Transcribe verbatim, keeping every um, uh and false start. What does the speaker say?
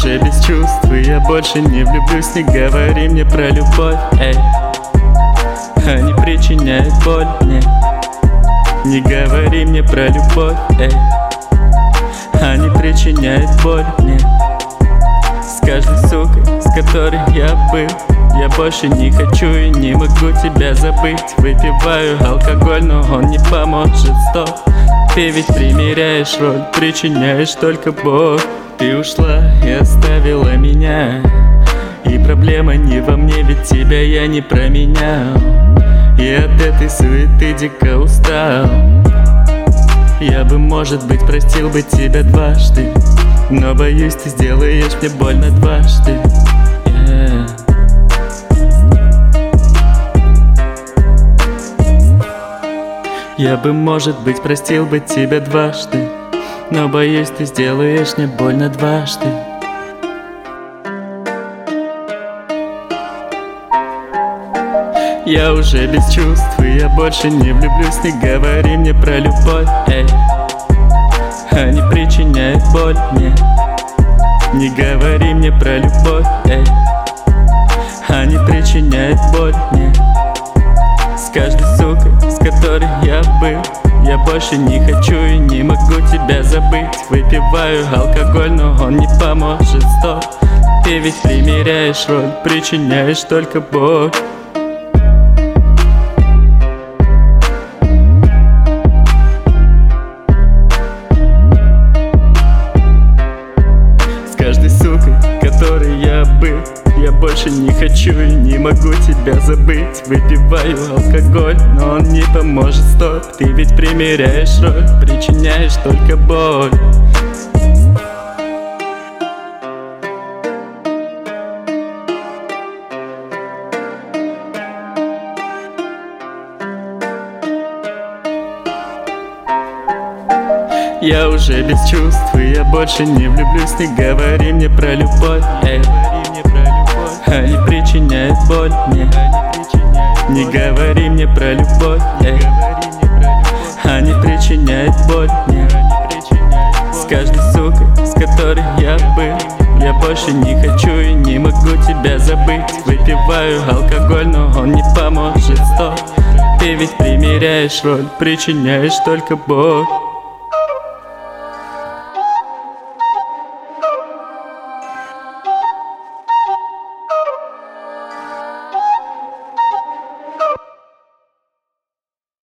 уже без чувств, и я больше не влюблюсь. Не говори мне про любовь, эй, они причиняют боль мне. Не говори мне про любовь, эй, они причиняют боль мне. С каждой сукой, с которой я был, я больше не хочу и не могу тебя забыть. Выпиваю алкоголь, но он не поможет, стоп. Ты ведь примеряешь роль, причиняешь только боль. Ты ушла и оставила меня, и проблема не во мне, ведь тебя я не променял. И от этой суеты дико устал. Я бы, может быть, простил бы тебя дважды, но боюсь, ты сделаешь мне больно дважды. Yeah. Я бы, может быть, простил бы тебя дважды, но боюсь, ты сделаешь мне больно дважды. Я уже без чувств, и я больше не влюблюсь. Не говори мне про любовь, эй, они причиняют боль мне. Не говори мне про любовь, эй, они причиняют боль мне. С каждой сукой, с которой я был, я больше не хочу и не могу тебя забыть. Выпиваю алкоголь, но он не поможет, стоп. Ты ведь примеряешь роль, причиняешь только боль. С каждой сукой, которой я был, я больше не хочу и не могу тебя забыть. Выпиваю алкоголь, но он не поможет, стоп. Ты ведь примеряешь роль, причиняешь только боль. Я уже без чувств, и я больше не влюблюсь. Не говори мне про любовь, эй, они причиняют боль мне. Не говори мне про любовь, эй, они причиняют боль мне. С каждой сукой, с которой я был, я больше не хочу и не могу тебя забыть. Выпиваю алкоголь, но он не поможет, стоп. Ты ведь примеряешь роль, причиняешь только боль.